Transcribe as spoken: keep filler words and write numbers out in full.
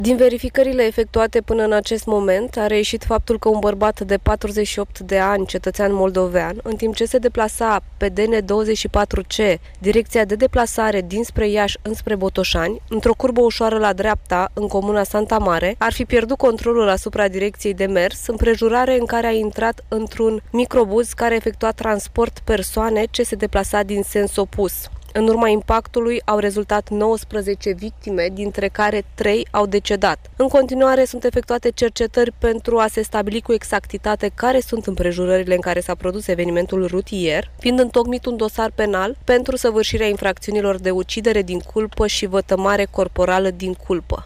Din verificările efectuate până în acest moment, a reieșit faptul că un bărbat de patruzeci și opt de ani, cetățean moldovean, în timp ce se deplasa pe D N douăzeci și patru C, direcția de deplasare dinspre Iași înspre Botoșani, într-o curbă ușoară la dreapta, în comuna Santa Mare, ar fi pierdut controlul asupra direcției de mers, împrejurare în care a intrat într-un microbuz care efectua transport persoane ce se deplasa din sens opus. În urma impactului au rezultat nouăsprezece victime, dintre care trei au decedat. În continuare sunt efectuate cercetări pentru a se stabili cu exactitate care sunt împrejurările în care s-a produs evenimentul rutier, fiind întocmit un dosar penal pentru săvârșirea infracțiunilor de ucidere din culpă și vătămare corporală din culpă.